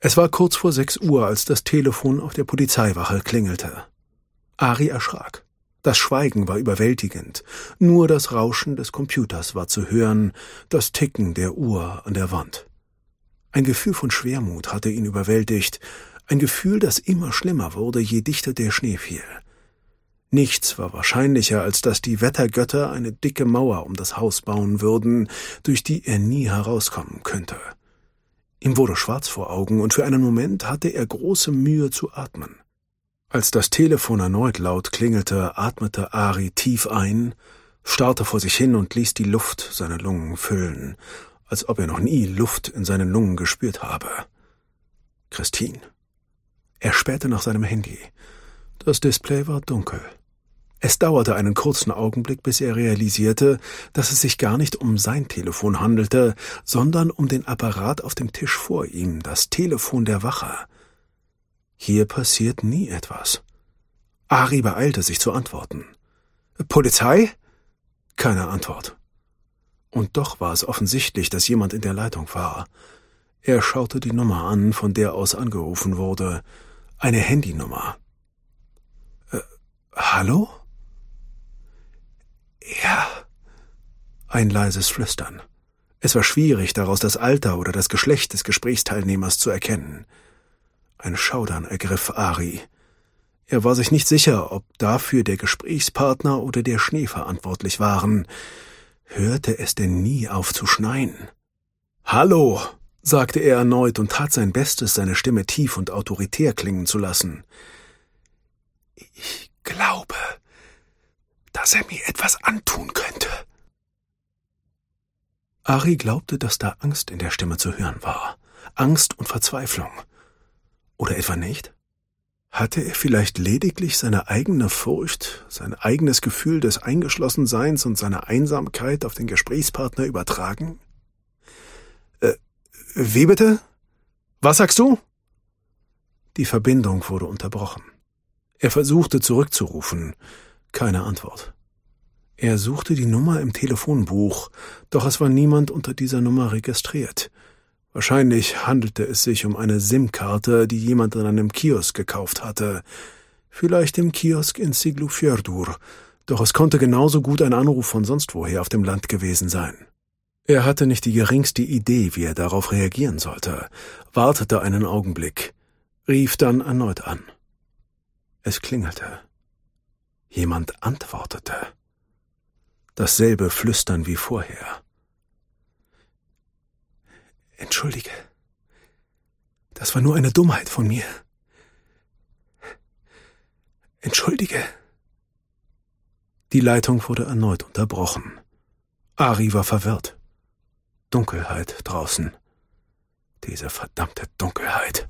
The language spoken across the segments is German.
Es war kurz vor 6 Uhr, als das Telefon auf der Polizeiwache klingelte. Ari erschrak. Das Schweigen war überwältigend. Nur das Rauschen des Computers war zu hören, das Ticken der Uhr an der Wand. Ein Gefühl von Schwermut hatte ihn überwältigt, ein Gefühl, das immer schlimmer wurde, je dichter der Schnee fiel. Nichts war wahrscheinlicher, als dass die Wettergötter eine dicke Mauer um das Haus bauen würden, durch die er nie herauskommen könnte. Ihm wurde schwarz vor Augen, und für einen Moment hatte er große Mühe zu atmen. Als das Telefon erneut laut klingelte, atmete Ari tief ein, starrte vor sich hin und ließ die Luft seine Lungen füllen, als ob er noch nie Luft in seinen Lungen gespürt habe. Christine. Er spähte nach seinem Handy. Das Display war dunkel. Es dauerte einen kurzen Augenblick, bis er realisierte, dass es sich gar nicht um sein Telefon handelte, sondern um den Apparat auf dem Tisch vor ihm, das Telefon der Wache. Hier passiert nie etwas. Ari beeilte sich zu antworten. »Polizei?« Keine Antwort. Und doch war es offensichtlich, dass jemand in der Leitung war. Er schaute die Nummer an, von der aus angerufen wurde. Eine Handynummer. »Hallo?« »Ja.« Ein leises Flüstern. Es war schwierig, daraus das Alter oder das Geschlecht des Gesprächsteilnehmers zu erkennen. Ein Schaudern ergriff Ari. Er war sich nicht sicher, ob dafür der Gesprächspartner oder der Schnee verantwortlich waren. Hörte es denn nie auf zu schneien? »Hallo«, sagte er erneut und tat sein Bestes, seine Stimme tief und autoritär klingen zu lassen. »Ich glaube, dass er mir etwas antun könnte.« Ari glaubte, dass da Angst in der Stimme zu hören war. Angst und Verzweiflung. Oder etwa nicht? Hatte er vielleicht lediglich seine eigene Furcht, sein eigenes Gefühl des Eingeschlossenseins und seiner Einsamkeit auf den Gesprächspartner übertragen? Wie bitte? Was sagst du? Die Verbindung wurde unterbrochen. Er versuchte zurückzurufen. Keine Antwort. Er suchte die Nummer im Telefonbuch, doch es war niemand unter dieser Nummer registriert. Wahrscheinlich handelte es sich um eine SIM-Karte, die jemand an einem Kiosk gekauft hatte. Vielleicht im Kiosk in Siglufjörður, doch es konnte genauso gut ein Anruf von sonst woher auf dem Land gewesen sein. Er hatte nicht die geringste Idee, wie er darauf reagieren sollte, wartete einen Augenblick, rief dann erneut an. Es klingelte. Jemand antwortete. Dasselbe Flüstern wie vorher. »Entschuldige, das war nur eine Dummheit von mir. Entschuldige.« Die Leitung wurde erneut unterbrochen. Ari war verwirrt. Dunkelheit draußen. Diese verdammte Dunkelheit.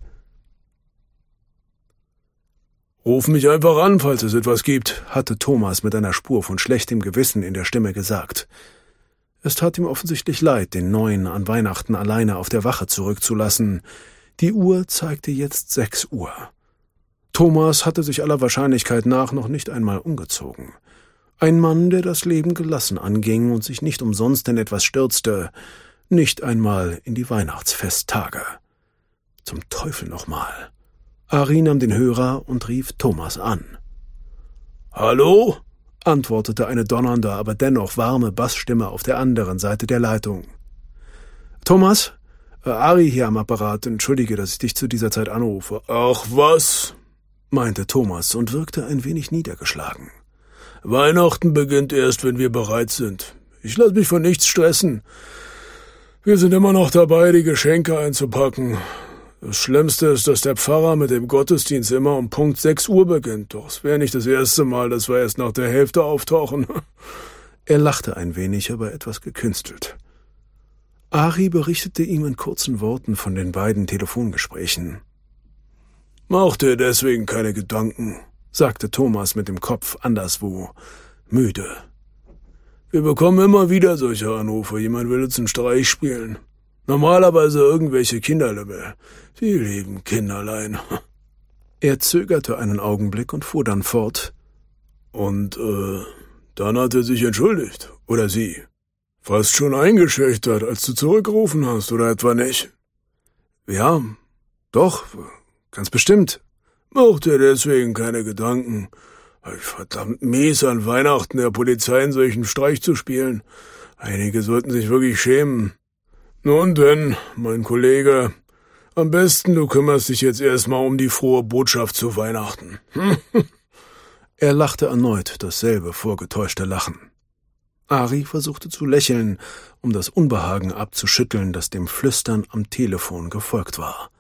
»Ruf mich einfach an, falls es etwas gibt«, hatte Thomas mit einer Spur von schlechtem Gewissen in der Stimme gesagt. Es tat ihm offensichtlich leid, den Neuen an Weihnachten alleine auf der Wache zurückzulassen. Die Uhr zeigte jetzt 6 Uhr. Thomas hatte sich aller Wahrscheinlichkeit nach noch nicht einmal umgezogen. Ein Mann, der das Leben gelassen anging und sich nicht umsonst in etwas stürzte, nicht einmal in die Weihnachtsfesttage. Zum Teufel nochmal. Ari nahm den Hörer und rief Thomas an. »Hallo?« antwortete eine donnernde, aber dennoch warme Bassstimme auf der anderen Seite der Leitung. »Thomas? Ari hier am Apparat. Entschuldige, dass ich dich zu dieser Zeit anrufe.« »Ach was?« meinte Thomas und wirkte ein wenig niedergeschlagen. »Weihnachten beginnt erst, wenn wir bereit sind. Ich lasse mich von nichts stressen. Wir sind immer noch dabei, die Geschenke einzupacken. Das Schlimmste ist, dass der Pfarrer mit dem Gottesdienst immer um Punkt 6 Uhr beginnt. Doch es wäre nicht das erste Mal, dass wir erst nach der Hälfte auftauchen.« Er lachte ein wenig, aber etwas gekünstelt. Ari berichtete ihm in kurzen Worten von den beiden Telefongesprächen. »Mach dir deswegen keine Gedanken«, sagte Thomas mit dem Kopf anderswo, müde. »Wir bekommen immer wieder solche Anrufe. Jemand will uns einen Streich spielen. Normalerweise irgendwelche Kinderlümmel. Die lieben Kinderlein.« Er zögerte einen Augenblick und fuhr dann fort. »Und, dann hat er sich entschuldigt. Oder sie. Fast schon eingeschüchtert, als du zurückgerufen hast, oder etwa nicht?« »Ja, Doch, ganz bestimmt. Mach dir deswegen keine Gedanken. Verdammt mies, an Weihnachten der Polizei einen solchen Streich zu spielen. Einige sollten sich wirklich schämen. Nun denn, mein Kollege, am besten du kümmerst dich jetzt erstmal um die frohe Botschaft zu Weihnachten. Er lachte erneut dasselbe vorgetäuschte Lachen. Ari versuchte zu lächeln, um das Unbehagen abzuschütteln, das dem Flüstern am Telefon gefolgt war.